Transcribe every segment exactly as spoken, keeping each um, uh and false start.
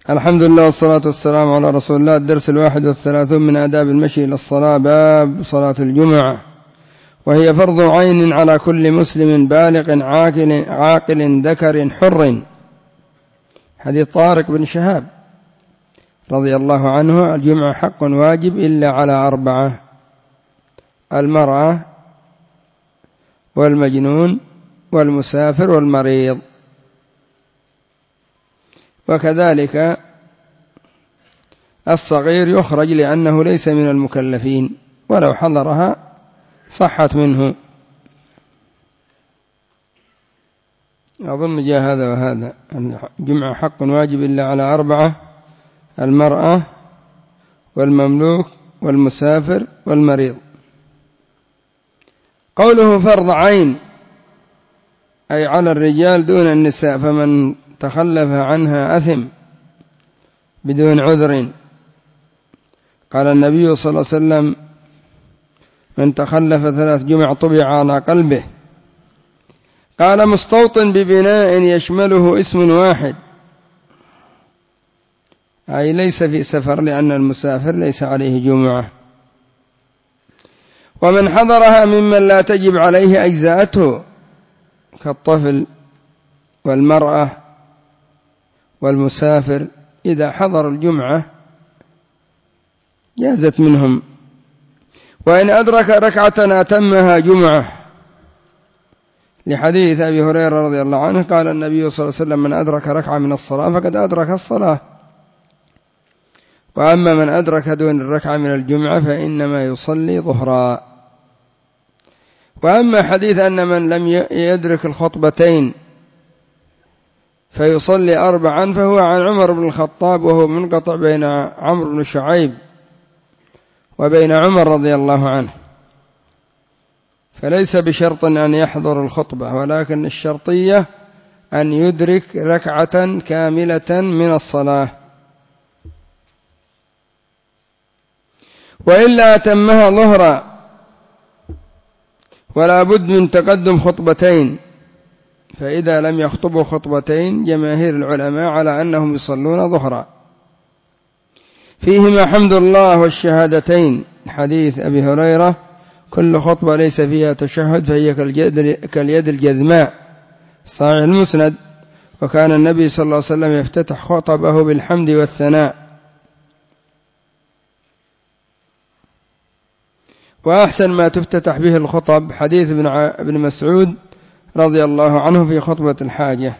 الحمد لله والصلاة والسلام على رسول الله. الدرس الواحد والثلاثون من آداب المشي إلى الصلاة، باب صلاة الجمعة، وهي فرض عين على كل مسلم بالغ عاقل, عاقل ذكر حر. حديث طارق بن شهاب رضي الله عنه: الجمعة حق واجب إلا على أربعة: المرأة والمجنون والمسافر والمريض. وكذلك الصغير يخرج لأنه ليس من المكلفين، ولو حضرها صحت منه. أظن جاء هذا وهذا. الجمعة حق واجب إلا على أربعة: المرأة والمملوك والمسافر والمريض. قوله فرض عين أي على الرجال دون النساء، فمن تخلف عنها أثم بدون عذر. قال النبي صلى الله عليه وسلم: من تخلف ثلاث جمع طبع على قلبه. قال: مستوطن ببناء يشمله اسم واحد، أي ليس في سفر، لأن المسافر ليس عليه جمعة. ومن حضرها ممن لا تجب عليه أجزاءته، كالطفل والمرأة والمسافر، إذا حضر الجمعة جازت منهم. وإن أدرك ركعة أتمها جمعة، لحديث أبي هريرة رضي الله عنه قال النبي صلى الله عليه وسلم: من أدرك ركعة من الصلاة فقد أدرك الصلاة. وأما من أدرك دون الركعة من الجمعة فإنما يصلي ظهرا. وأما حديث أن من لم يدرك الخطبتين فيصلي أربعا، فهو عن عمر بن الخطاب، وهو منقطع بين عمرو بن شعيب وبين عمر رضي الله عنه، فليس بشرط أن يحضر الخطبة، ولكن الشرطية أن يدرك ركعة كاملة من الصلاة. وإلا أتمها ظهرا، ولا بد من تقدم خطبتين، فإذا لم يخطبوا خطبتين جماهير العلماء على أنهم يصلون ظهرا. فيهما حمد الله والشهادتين، حديث أبي هريرة: كل خطبة ليس فيها تشهد فهي كاليد الجذماء، صحيح المسند. وكان النبي صلى الله عليه وسلم يفتتح خطبه بالحمد والثناء. وأحسن ما تفتتح به الخطب حديث ابن مسعود رضي الله عنه في خطبة الحاجة: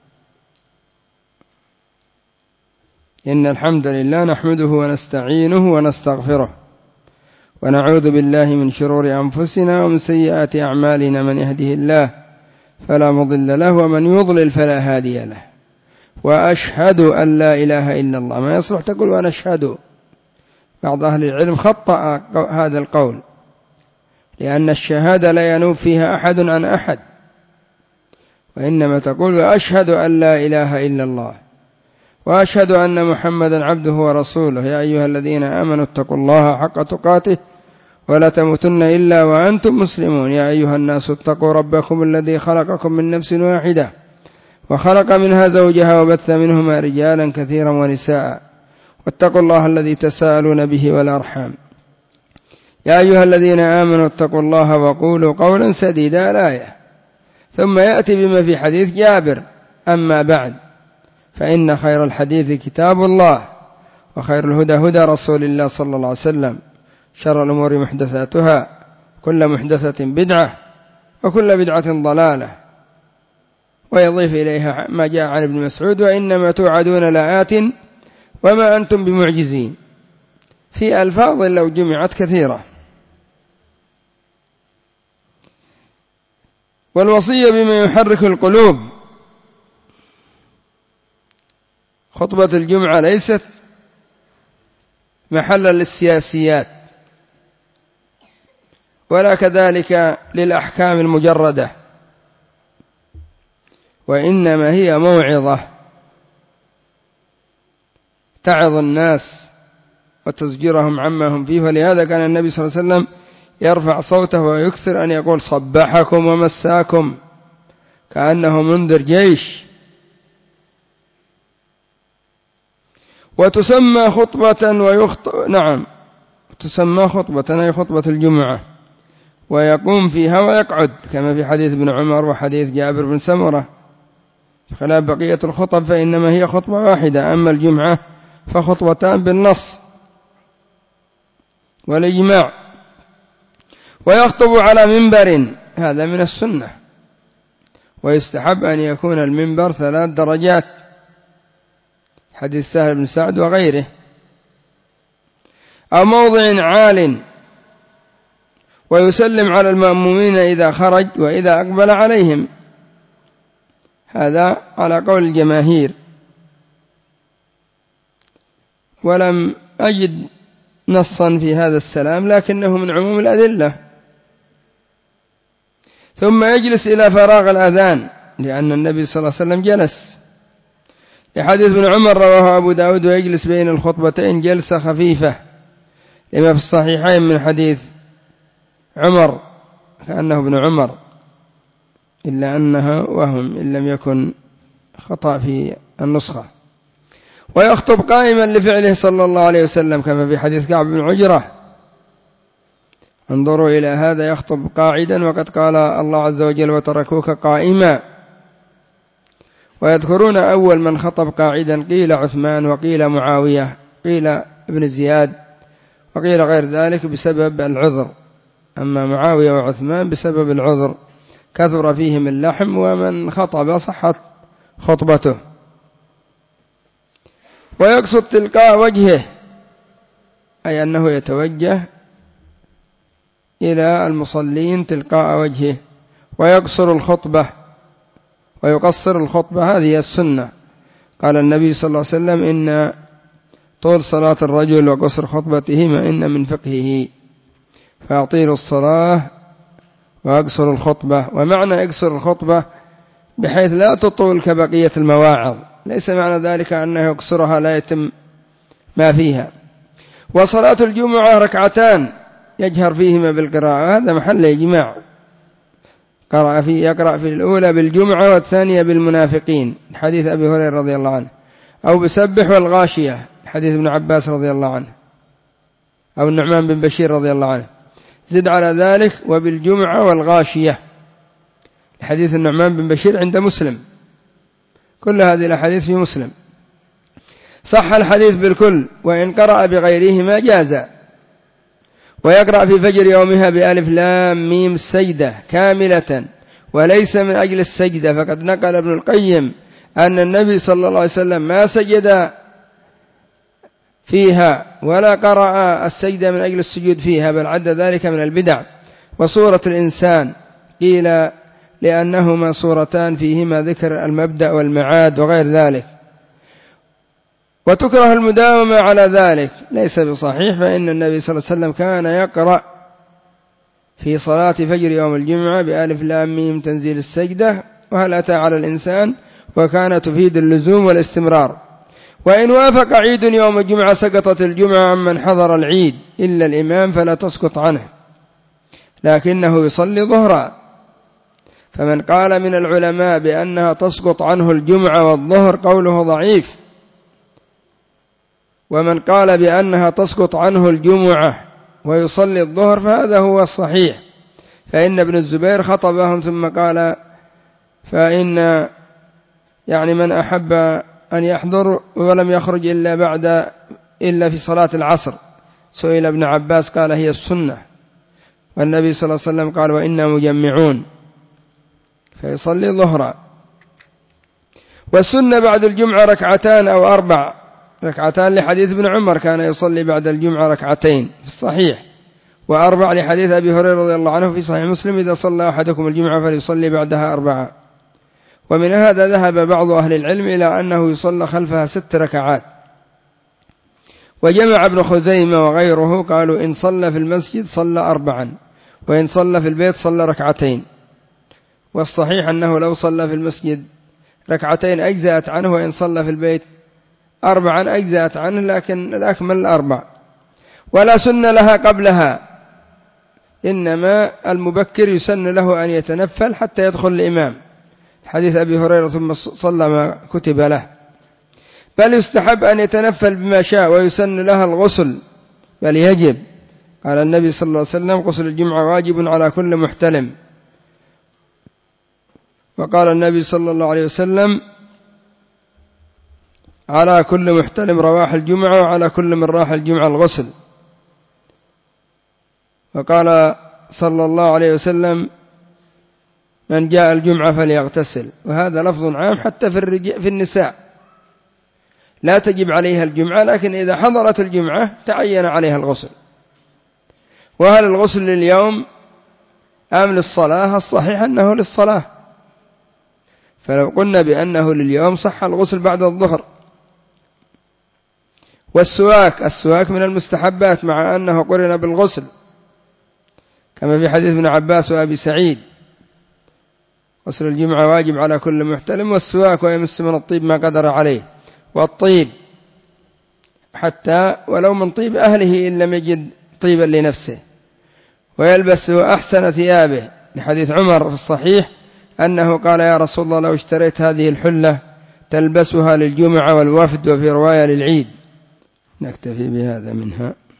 إن الحمد لله نحمده ونستعينه ونستغفره ونعوذ بالله من شرور أنفسنا ومن سيئات أعمالنا، من يهده الله فلا مضل له ومن يضلل فلا هادي له، وأشهد أن لا إله إلا الله. ما يصلح تقول وأنا أشهد، بعض أهل العلم خطأ هذا القول، لأن الشهادة لا ينوب فيها أحد عن أحد، وإنما تقول وأشهد أن لا إله إلا الله وأشهد أن محمدا عبده ورسوله. يا أيها الذين آمنوا اتقوا الله حق تقاته ولا تموتن إلا وأنتم مسلمون. يا أيها الناس اتقوا ربكم الذي خلقكم من نفس واحدة وخلق منها زوجها وبث منهما رجالا كثيرا ونساء، واتقوا الله الذي تساءلون به والأرحام. يا أيها الذين آمنوا اتقوا الله وقولوا قولا سديدا، الآية. ثم يأتي بما في حديث جابر: أما بعد، فإن خير الحديث كتاب الله، وخير الهدى هدى رسول الله صلى الله عليه وسلم، شر الأمور محدثاتها، كل محدثة بدعة، وكل بدعة ضلالة. ويضيف إليها ما جاء عن ابن مسعود: وإنما توعدون لآت وما أنتم بمعجزين، في ألفاظ لو جمعت كثيرة. والوصية بما يحرك القلوب. خطبة الجمعة ليست محلا للسياسيات، ولا كذلك للأحكام المجردة، وإنما هي موعظة تعظ الناس وتزجرهم عما هم فيه. ولهذا كان النبي صلى الله عليه وسلم يرفع صوته ويكثر أن يقول: صبحكم ومساكم، كأنه منذر جيش. وتسمى خطبة ويخطب نعم تسمى خطبة أي خطبة الجمعة، ويقوم فيها ويقعد كما في حديث ابن عمر وحديث جابر بن سمرة، خلاف بقية الخطب فإنما هي خطبة واحدة، أما الجمعة فخطبتان بالنص والإجماع. ويخطب على منبر، هذا من السنة، ويستحب أن يكون المنبر ثلاث درجات، حديث سهل بن سعد وغيره، أو موضع عال، ويسلم على المأمومين إذا خرج وإذا أقبل عليهم، هذا على قول الجماهير، ولم أجد نصا في هذا السلام لكنه من عموم الأدلة. ثم يجلس إلى فراغ الأذان، لأن النبي صلى الله عليه وسلم جلس، لحديث ابن عمر رواه أبو داود، ويجلس بين الخطبتين جلسة خفيفة، لما في الصحيحين من حديث عمر كأنه ابن عمر، إلا أنها وهم إن لم يكن خطأ في النسخة. ويخطب قائما لفعله صلى الله عليه وسلم كما في حديث كعب بن عجرة، انظروا إلى هذا يخطب قاعدا وقد قال الله عز وجل وتركوك قائما. ويذكرون أول من خطب قاعدا قيل عثمان وقيل معاوية قيل ابن زياد وقيل غير ذلك بسبب العذر، أما معاوية وعثمان بسبب العذر كثر فيهم اللحم، ومن خطب صحت خطبته. ويقصد تلقاء وجهه، أي أنه يتوجه إلى المصلين تلقاء وجهه، ويقصر الخطبة ويقصر الخطبة، هذه السنة. قال النبي صلى الله عليه وسلم إن طول صلاة الرجل وقصر خطبته ما إن من فقهه، فأطيل الصلاة وأقصر الخطبة. ومعنى يقصر الخطبة بحيث لا تطول كبقية المواعظ، ليس معنى ذلك أنه يقصرها لا يتم ما فيها. وصلاة الجمعة ركعتان يجهر فيهما بالقراءة، هذا محل إجماع، قرأ في يقرأ في الأولى بالجمعة والثانية بالمنافقين، حديث أبي هريرة رضي الله عنه، أو بسبح والغاشية، حديث ابن عباس رضي الله عنه، أو النعمان بن بشير رضي الله عنه. زد على ذلك وبالجمعة والغاشية، حديث النعمان بن بشير عند مسلم، كل هذه الأحاديث في مسلم. صح الحديث بالكل، وإن قرأ بغيرهما جاز. ويقرأ في فجر يومها بألف لام ميم السجدة كاملة وليس من أجل السجدة، فقد نقل ابن القيم أن النبي صلى الله عليه وسلم ما سجد فيها ولا قرأ السجدة من أجل السجود فيها، بل عد ذلك من البدع. وسورة الإنسان قيل لأنهما سورتان فيهما ذكر المبدأ والمعاد وغير ذلك. وتكره المداومة على ذلك، ليس بصحيح، فإن النبي صلى الله عليه وسلم كان يقرأ في صلاة فجر يوم الجمعة بألف لام ميم تنزيل السجدة وهل أتى على الإنسان، وكان تفيد اللزوم والاستمرار. وإن وافق عيد يوم الجمعة سقطت الجمعة عمن حضر العيد إلا الإمام فلا تسقط عنه، لكنه يصلي ظهرا. فمن قال من العلماء بأنها تسقط عنه الجمعة والظهر قوله ضعيف، ومن قال بأنها تسقط عنه الجمعة ويصلي الظهر فهذا هو الصحيح، فإن ابن الزبير خطبهم ثم قال فإن يعني من أحب أن يحضر ولم يخرج إلا بعد إلا في صلاة العصر. سئل ابن عباس قال هي السنة، والنبي صلى الله عليه وسلم قال وإنا مجمعون، فيصلي ظهرا. والسنة بعد الجمعة ركعتان أو أربع ركعتان، لحديث ابن عمر كان يصلي بعد الجمعة ركعتين في الصحيح، وأربع لحديث أبي هريرة رضي الله عنه في صحيح مسلم إذا صلى أحدكم الجمعة فليصلي بعدها أربعة. ومن هذا ذهب بعض أهل العلم إلى أنه يصلى خلفها ست ركعات. وجمع ابن خزيمة وغيره قالوا إن صلى في المسجد صلى أربعا، وإن صلى في البيت صلى ركعتين. والصحيح أنه لو صلى في المسجد ركعتين أجزأت عنه، وإن صلى في البيت أربعا أجزأت عنه، لكن الأكمل الأربع. ولا سن لها قبلها، إنما المبكر يسن له أن يتنفل حتى يدخل الإمام، حديث أبي هريرة ثم صلى ما كتب له. بل يستحب أن يتنفل بما شاء ويسن لها الغسل، بل يجب. قال النبي صلى الله عليه وسلم: غسل الجمعة واجب على كل محتلم. وقال النبي صلى الله عليه وسلم: على كل محتلم رواح الجمعة، وعلى كل من راح الجمعة الغسل. وقال صلى الله عليه وسلم: من جاء الجمعة فليغتسل. وهذا لفظ عام حتى في, في النساء لا تجب عليها الجمعة، لكن إذا حضرت الجمعة تعين عليها الغسل. وهل الغسل لليوم أم للصلاة؟ الصحيح أنه للصلاة، فلو قلنا بأنه لليوم صح الغسل بعد الظهر. والسواك السواك من المستحبات مع أنه قرن بالغسل، كما في حديث ابن عباس وأبي سعيد: غسل الجمعة واجب على كل محتلم، والسواك ويمس من الطيب ما قدر عليه. والطيب حتى ولو من طيب أهله إن لم يجد طيبا لنفسه. ويلبس أحسن ثيابه، لحديث عمر في الصحيح أنه قال: يا رسول الله، لو اشتريت هذه الحلة تلبسها للجمعة والوفد، وفي رواية للعيد. نكتفي بهذا منها.